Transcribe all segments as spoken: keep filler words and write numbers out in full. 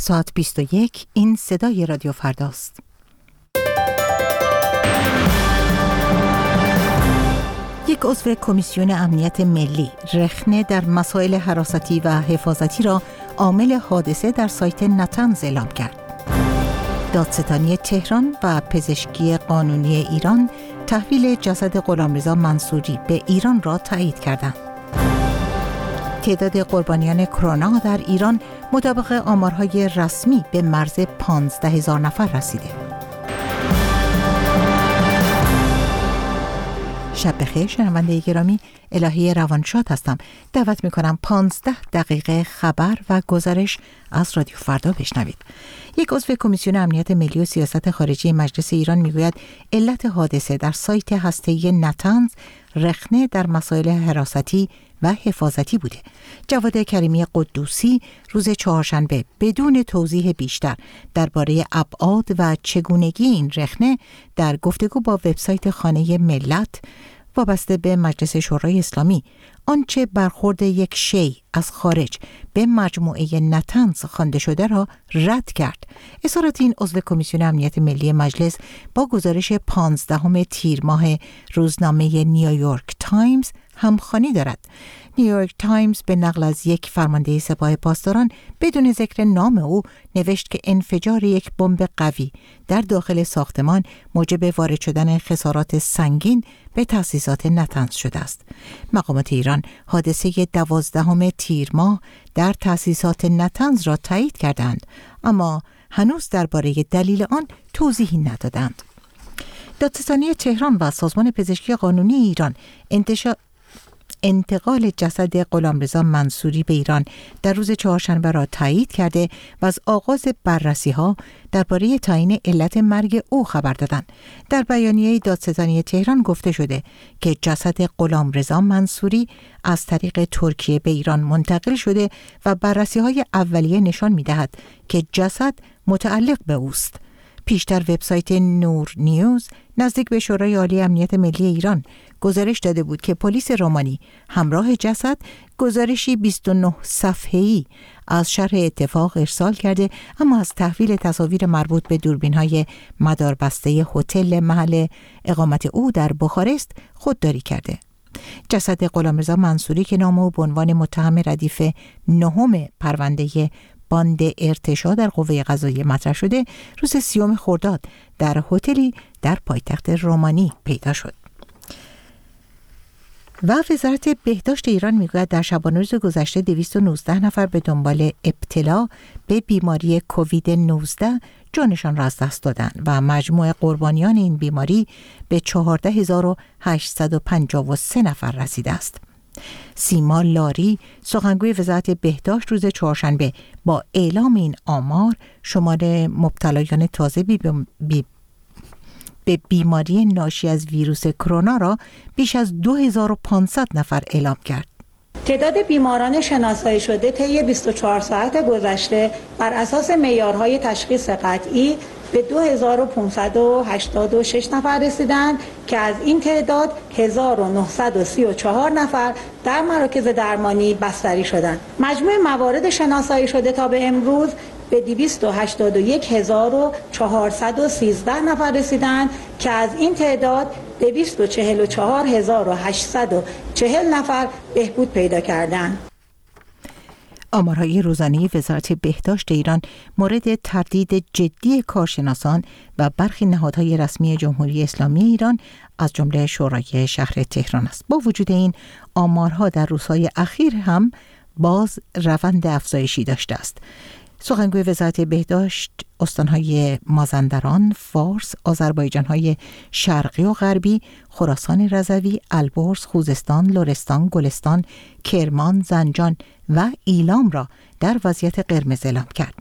ساعت بیست و یک، این صدای رادیو فرداست. یک عضو کمیسیون امنیت ملی رخنه در مسائل حراستی و حفاظتی را عامل حادثه در سایت نتنز اعلام کرد. دادستانی تهران و پزشکی قانونی ایران تحویل جسد غلامرضا منصوری به ایران را تایید کردند. تعداد قربانیان کرونا در ایران مطابق آمارهای رسمی به مرز پانزده هزار نفر رسیده. شب بخیر شنونده گرامی، الهی روانشاد هستم. دعوت میکنم پانزده دقیقه خبر و گزارش از رادیو فردا بشنوید. یک عضو کمیسیون امنیت ملی و سیاست خارجی مجلس ایران میگوید علت حادثه در سایت هسته‌ای نتنز رخنه در مسائل حراستی و حفاظتی بوده. جواد کریمی قدوسی روز چهارشنبه بدون توضیح بیشتر درباره ابعاد و چگونگی این رخنه در گفتگو با وبسایت خانه ملت وابسته به مجلس شورای اسلامی آنچه برخورد یک شیء از خارج به مجموعه نتنز خوانده شده را رد کرد. اظهارات این عضو کمیسیون امنیت ملی مجلس با گزارش پانزدهم تیر ماه روزنامه نیویورک تایمز همخوانی دارد. نیویورک تایمز به نقل از یک فرمانده سپاه پاسداران بدون ذکر نام او نوشت که انفجار یک بمب قوی در داخل ساختمان موجب وارد شدن خسارات سنگین به تأسیسات نتنز شده است. مقامات ایران حادثه دوازدهم تیر ماه در تأسیسات نتنز را تایید کردند، اما هنوز درباره دلیل آن توضیحی ندادند. دادستانی تهران و سازمان پزشکی قانونی ایران انتشار انتقال جسد غلامرضا منصوری به ایران در روز چهارشنبه را تایید کرده و از آغاز بررسی‌ها درباره تعیین علت مرگ او خبر دادند. در بیانیه دادستانی تهران گفته شده که جسد غلامرضا منصوری از طریق ترکیه به ایران منتقل شده و بررسی‌های اولیه نشان می‌دهد که جسد متعلق به اوست. پیشتر وبسایت نور نیوز نزدیک به شورای عالی امنیت ملی ایران گزارش داده بود که پلیس رومانی همراه جسد گزارشی بیست و نه صفحه‌ای از شرح اتفاق ارسال کرده، اما از تحویل تصاویر مربوط به دوربین‌های مداربسته هتل محل اقامت او در بخارست خودداری کرده. جسد غلامرضا منصوری که نام او به عنوان متهم ردیف نهم پرونده باند ارتشا در قوه قضاییه مطرح شده، روز سیوم خرداد در هتلی در پایتخت رومانی پیدا شد. و وزارت بهداشت ایران میگوید در شبانه روز گذشته دویست و نوزده نفر به دنبال ابتلا به بیماری کووید نوزده جانشان را از دست دادند و مجموع قربانیان این بیماری به چهارده هزار و هشتصد و پنجاه و سه نفر رسیده است. سیما لاری سخنگوی وزارت بهداشت روز چهارشنبه با اعلام این آمار شمار مبتلایان تازه بی بی به بیماری ناشی از ویروس کرونا را بیش از دو هزار و پانصد نفر اعلام کرد. تعداد بیماران شناسایی شده طی بیست و چهار ساعت گذشته بر اساس معیارهای تشخیص قطعی به دو هزار و پانصد و هشتاد و شش نفر رسیدند که از این تعداد هزار و نهصد و سی و چهار نفر در مراکز درمانی بستری شدند. مجموع موارد شناسایی شده تا به امروز به دویست و هشتاد و یک هزار و چهارصد و سیزده نفر رسیدند که از این تعداد دویست و چهل و چهار هزار و هشتصد و چهل نفر بهبود پیدا کردند. آمارهای روزانه وزارت بهداشت ایران مورد تردید جدی کارشناسان و برخی نهادهای رسمی جمهوری اسلامی ایران از جمله شورای شهر تهران است. با وجود این آمارها در روزهای اخیر هم باز روند افزایشی داشته است. سخنگوی وزارت بهداشت استانهای مازندران، فارس، آذربایجانهای شرقی و غربی، خراسان رضوی، البرز، خوزستان، لرستان، گلستان، کرمان، زنجان و ایلام را در وضعیت قرمز اعلام کرد.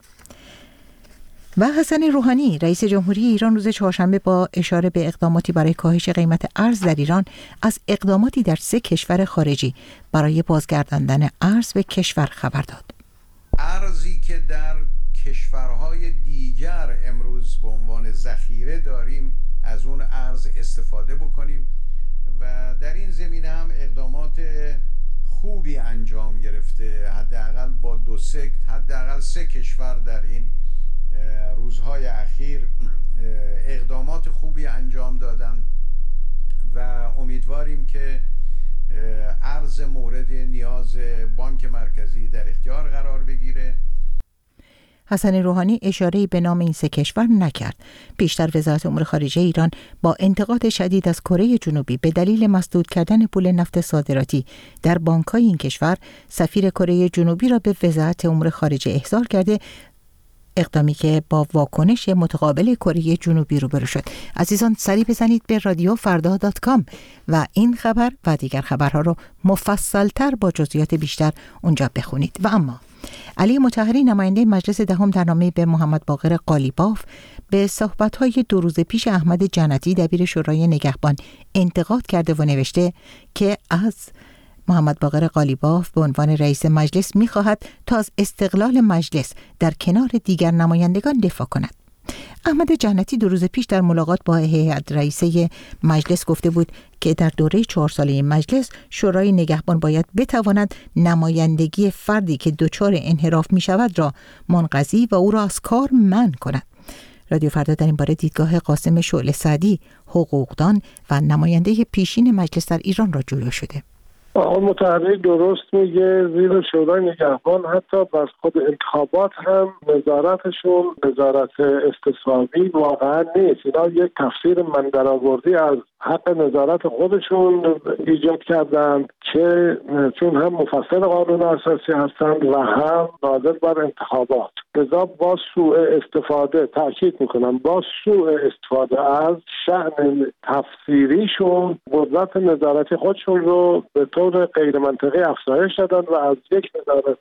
و حسن روحانی رئیس جمهوری ایران روز چهارشنبه با اشاره به اقداماتی برای کاهش قیمت ارز در ایران از اقداماتی در سه کشور خارجی برای بازگرداندن ارز به کشور خبر داد. ارزی که در کشورهای دیگر امروز به عنوان ذخیره داریم از اون ارز استفاده بکنیم و در این زمینه هم اقدامات خوبی انجام گرفته. حداقل با دو سه حداقل سه کشور در در این روزهای اخیر اقدامات خوبی انجام دادن و امیدواریم که ارز مورد نیاز بانک مرکزی در اختیار قرار بگیره. حسن روحانی اشاره‌ای به نام این سه کشور نکرد. پیشتر وزارت امور خارجه ایران با انتقاد شدید از کره جنوبی به دلیل مسدود کردن پول نفت صادراتی در بانک‌های این کشور، سفیر کره جنوبی را به وزارت امور خارجه احضار کرده، اقدامی که با واکنش متقابل کره جنوبی روبرو شد. عزیزان سری بزنید به رادیو فردا دات کام و این خبر و دیگر خبرها رو مفصل‌تر با جزئیات بیشتر اونجا بخونید. و اما علی مطهری نماینده مجلس دهم در نامه‌ای به محمد باقر قالیباف به صحبت‌های دو روز پیش احمد جنتی دبیر شورای نگهبان انتقاد کرده و نوشته که از محمد باقر قالیباف به عنوان رئیس مجلس می‌خواهد تا از استقلال مجلس در کنار دیگر نمایندگان دفاع کند. احمد جنتی دو روز پیش در ملاقات با هیئت رئیسه مجلس گفته بود که در دوره چهار ساله مجلس شورای نگهبان باید بتواند نمایندگی فردی که دچار انحراف می شود را منقضی و او را از کار منع کند. رادیو فردا در این باره دیدگاه قاسم شعله سعدی، حقوقدان و نماینده پیشین مجلس در ایران را جویا شده. آقای مطهری درست میگه، زیر شورای نگهبان حتی بر خود انتخابات هم نظارتشون نظارت استصوابی واقعا نیست. اینا یک تفسیر من درآوردی از حق نظارت خودشون ایجاد کردن که چون هم مفسر قانون اساسی هستند و هم ناظر بر انتخابات. لذا با سوء استفاده، تاکید میکنم با سوء استفاده از شأن تفسیریشون قدرت نظارتی خودشون رو به طور غیر منطقی افزایش دادن و از یک نظارت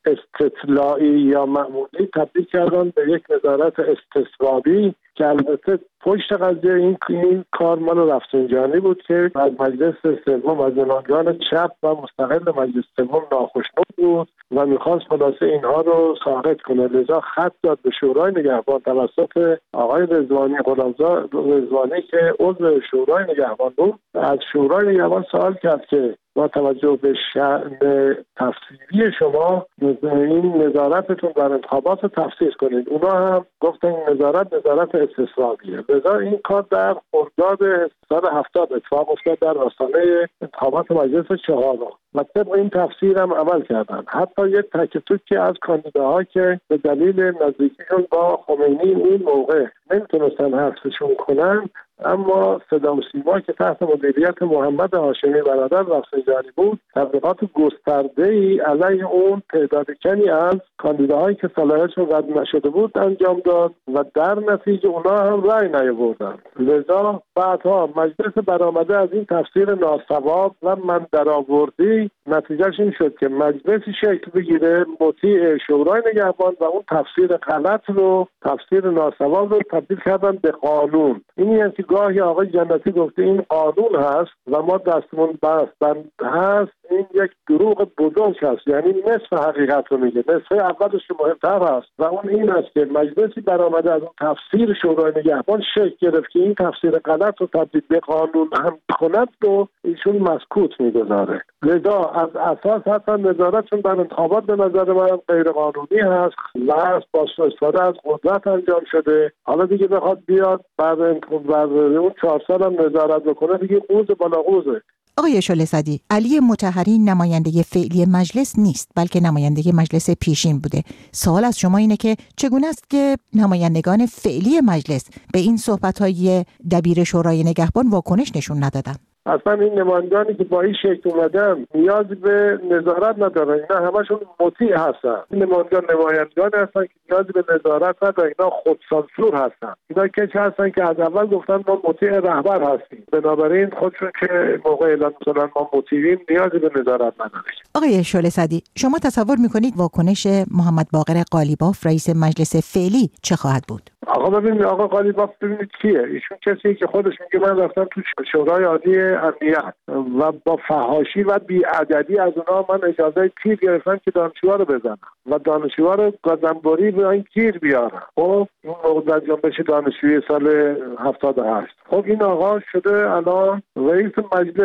استطلاعی یا معمولی تبدیل کردن به یک نظارت استصوابی که البته پشت قضیه این این کار مال رفسنجانی بود که از مجلس سوم، از نمایندگان چپ و مستقل مجلس سوم ناخشنود بود و میخواست خلاصه اینها رو ساقط کنه. لذا خط داد به شورای نگهبان توسط آقای رضوانی غلامزاده رضوانی که عضو شورای نگهبان بود. از شورای نگهبان سوال کرد که با توجه به شأن تفسیری شما این نظارتتون بر انتخابات رو تفسیر کنید. اونا هم گفتن نظارت نظارت استصوابیه. لذا این کار در خرداد سال هفتاد اتفاق افتاد در آستانه انتخابات مجلس چهارم و طبق این تفسیر هم عمل کردن. حتی یک تک تکی از کاندیداها که به دلیل نزدیکیشون با خمینی اون موقع نمیتونستن حذفشون کنن، اما صدا و سیما که تحت مدیریت محمد هاشمی برادر رفسنجانی بود تبلیغات گسترده‌ای علیه اون تعداد کمی از کاندیداهایی که صلاحیتشون رد نشده بود انجام داد و در نتیجه اونا هم رأی نیاوردن. لذا بعدها مجلس برآمده از این تفسیر ناصواب و من درآوردی نتیجهش این شد که مجلسی شکل بگیره مطیع شورای نگهبان و اون تفسیر غلط رو، تفسیر ناصواب رو تبدیل کردن به قانون. اینی است که گاهی آقای جنتی گفته این قانون هست و ما دستمون بند هست، این یک دروغ بزرگ هست، یعنی نصف حقیقت رو میگه، نصف اولش مهمتر هست و اون این است که مجلسی برآمده از اون تفسیر شورای نگهبان شکل گرفت که این تفسیر غلط رو تبدیل به قانون هم کند رو ایشون مسکوت میگذاره. لذا از اساس حتی نظارتشون بر انتخابات به نظر من غیر قانونی هست و با استفاده از قدرت انجام شده. حالا دیگه بخواد بیاد بعد اون چهار سال هم نظارت بکنه دیگه قوز بالا قوزه. آقای شعله سعدی، علی مطهری نماینده فعلی مجلس نیست بلکه نماینده مجلس پیشین بوده. سوال از شما اینه که چگونه است که نمایندگان فعلی مجلس به این صحبت‌های دبیر شورای نگهبان واکنش نشون ندادن؟ اصلا این نمایندگانی که با این شکل اومدن نیازی به نظارت ندارن، اینا همشون مطیع هستن. این نمایندگان نمایندگان هستن که نیازی به نظارت ندارن، اینا خودسانسور هستن. اینا کسی هستن که از اول گفتن ما مطیع رهبر هستیم، بنابراین خودشون که موقع اعلام کردن ما مطیعیم نیازی به نظارت ندارن. آقای شعله سعدی، شما تصور میکنید واکنش محمد باقر قالیباف رئیس مجلس فعلی چه خواهد بود؟ آقا ببینید آقا قالیباف ببینید کیه؟ ایشون کسیه که خودش میگه من رفتم تو شورای عالی امنیت و با فحاشی و بی‌ادبی از اونها من اجازه تیر گرفتم که دانشجوها رو بزنم و دانشجوها رو گازنبوری به این تیر بیارم. خب این موضوع جنبش دانشجویی سال هفتاد و هشت. خب این آقا شده الان رئیس مجلس.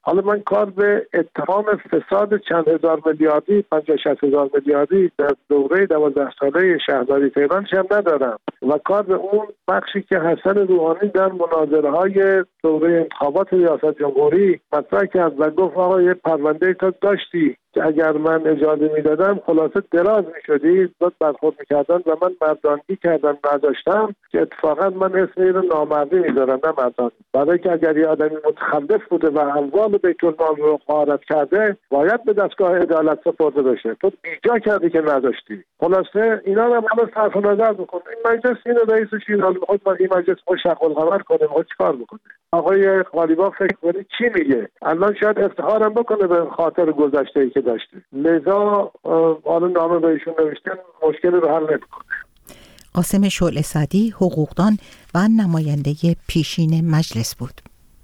حالا من کار به اتهام فساد چند هزار میلیاردی پنجاه شصت هزار میلیاردی در دوره دوازده ساله شهرداری تهران هم ندارم و کار به اون بخشی که حسن روحانی در مناظره های دوره انتخابات ریاست جمهوری مطرح کرد و گفت آقا یه پرونده تو داشتی که اگر من اجازه میدادم خلاصه دراز میشدی، بعد برخورد میکردن و من مردانگی کردم نداشتم که اتفاقا من اسم اینو نامردی میذارم نه مردانگی، برای که اگر یه آدمی متخلف بوده و اموال بیت المال رو غارت کرده باید به دستگاه عدالت سپرده بشه، تو بیجا کردی که نداشتی. خلاصه اینا رو همه صرف نظر بکن. این مجلس اینو رئیسش این حال میخواد ما این مجلس مشق القمر کنه، ما چیکار بکنه؟ آقای قالیباف فکر کنه چی میگه؟ الان شاید افتخارم بکنه به خاطر گذشته‌ای که داشته، لذا حالا نامه بهشون نوشتن مشکل رو حل نمیکنه. قاسم شعله سعدی، حقوقدان و نماینده پیشین مجلس بود.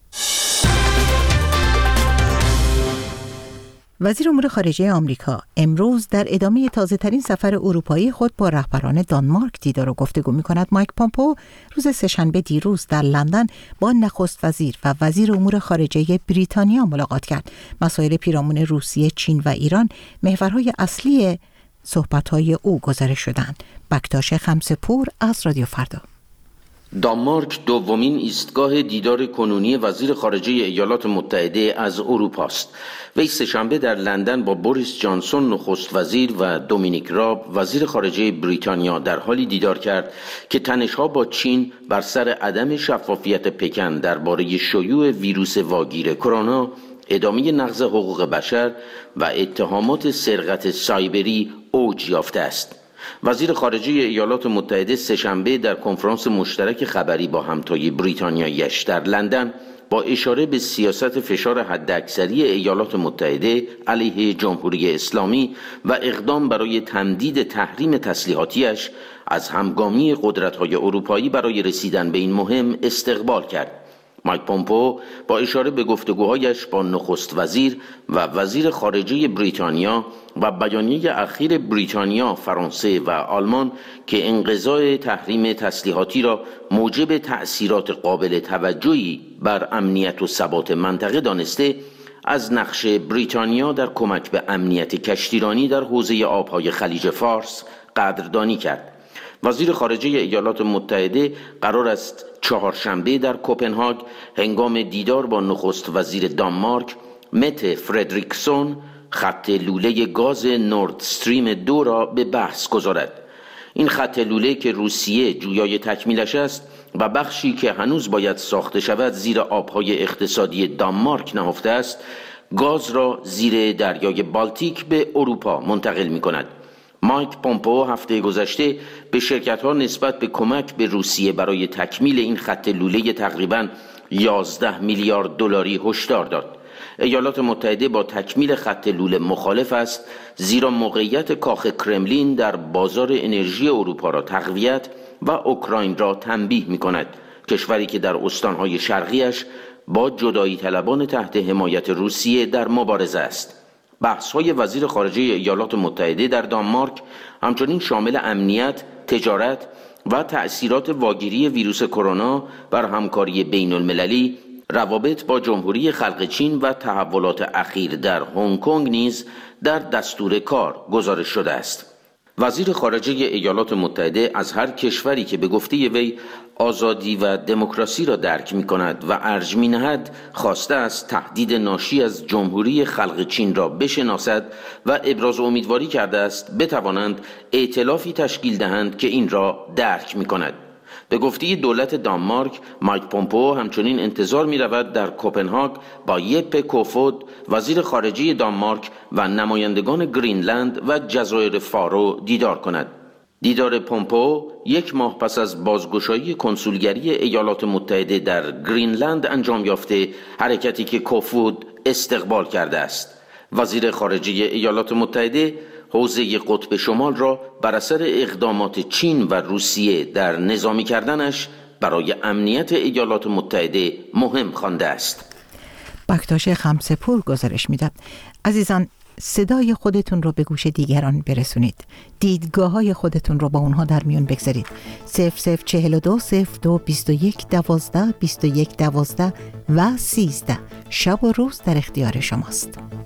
وزیر امور خارجه آمریکا امروز در ادامه تازه‌ترین سفر اروپایی خود با رهبران دانمارک دیدار و گفتگو می‌کند. مایک پومپئو روز سه‌شنبه دیروز در لندن با نخست وزیر و وزیر امور خارجه بریتانیا ملاقات کرد. مسائل پیرامون روسیه، چین و ایران محورهای اصلی صحبت‌های او گزارش شدند. بکتاش خمسه‌پور از رادیو فردا. دانمارک دومین ایستگاه دیدار کنونی وزیر خارجه ایالات متحده از اروپا است. وی سه‌شنبه در لندن با بوریس جانسون نخست وزیر و دومینیک راب وزیر خارجه بریتانیا در حالی دیدار کرد که تنش‌ها با چین بر سر عدم شفافیت پکن درباره شیوع ویروس واگیر کرونا، ادامه نقض حقوق بشر و اتهامات سرقت سایبری اوج یافته است. وزیر خارجه ایالات متحده سه‌شنبه در کنفرانس مشترک خبری با همتای بریتانیایی‌اش در لندن با اشاره به سیاست فشار حداکثری ایالات متحده علیه جمهوری اسلامی و اقدام برای تمدید تحریم تسلیحاتیش از همگامی قدرت‌های اروپایی برای رسیدن به این مهم استقبال کرد. مایک پومپئو با اشاره به گفتگوهایش با نخست وزیر و وزیر خارجه بریتانیا و بیانیه اخیر بریتانیا، فرانسه و آلمان که انقضای تحریم تسلیحاتی را موجب تأثیرات قابل توجهی بر امنیت و ثبات منطقه دانسته، از نقش بریتانیا در کمک به امنیت کشتیرانی در حوزه آبهای خلیج فارس قدردانی کرد. وزیر خارجه ایالات متحده قرار است چهارشنبه در کوپنهاگ هنگام دیدار با نخست وزیر دانمارک مته فردریکسون خط لوله گاز نورد استریم دو را به بحث گذارد. این خط لوله که روسیه جویای تکمیلش است و بخشی که هنوز باید ساخته شود زیر آبهای اقتصادی دانمارک نهفته است، گاز را زیر دریای بالتیک به اروپا منتقل می کند. مایک پومپئو هفته گذشته به شرکت‌ها نسبت به کمک به روسیه برای تکمیل این خط لوله تقریباً یازده میلیارد دلاری هشدار داد. ایالات متحده با تکمیل خط لوله مخالف است، زیرا موقعیت کاخ کرملین در بازار انرژی اروپا را تقویت و اوکراین را تنبیه می‌کند، کشوری که در استان‌های شرقیش با جدایی طلبان تحت حمایت روسیه در مبارزه است. بحث‌های وزیر خارجه ایالات متحده در دانمارک همچنین شامل امنیت، تجارت و تأثیرات واگیری ویروس کرونا بر همکاری بین المللی، روابط با جمهوری خلق چین و تحولات اخیر در هنگ کنگ نیز در دستور کار گزارش شده است. وزیر خارجه ایالات متحده از هر کشوری که به گفته وی آزادی و دموکراسی را درک می کند و ارج می نهد خواسته است تهدید ناشی از جمهوری خلق چین را بشناسد و ابراز امیدواری کرده است بتوانند ائتلافی تشکیل دهند که این را درک می کند. به گفته دولت دانمارک، مایک پومپئو همچنین انتظار می رود در کوپنهاگ با یپه کوفود وزیر خارجه دانمارک و نمایندگان گرینلند و جزایر فارو دیدار کند. دیدار پومپئو یک ماه پس از بازگشایی کنسولگری ایالات متحده در گرینلند انجام یافته، حرکتی که کوفود استقبال کرده است. وزیر خارجه ایالات متحده حوزه قطب شمال را بر اثر اقدامات چین و روسیه در نظامی کردنش برای امنیت ایالات متحده مهم خوانده است. بکتاش خمسه‌پور گزارش میداد. عزیزان، صدای خودتون رو به گوش دیگران برسونید. دیدگاه‌های خودتون رو با اونها در میون بگذارید. صفر صفر چهل و دو صفر دو بیست و یک دوازده بیست و یک دوازده و سیزده شب و روز در اختیار شماست.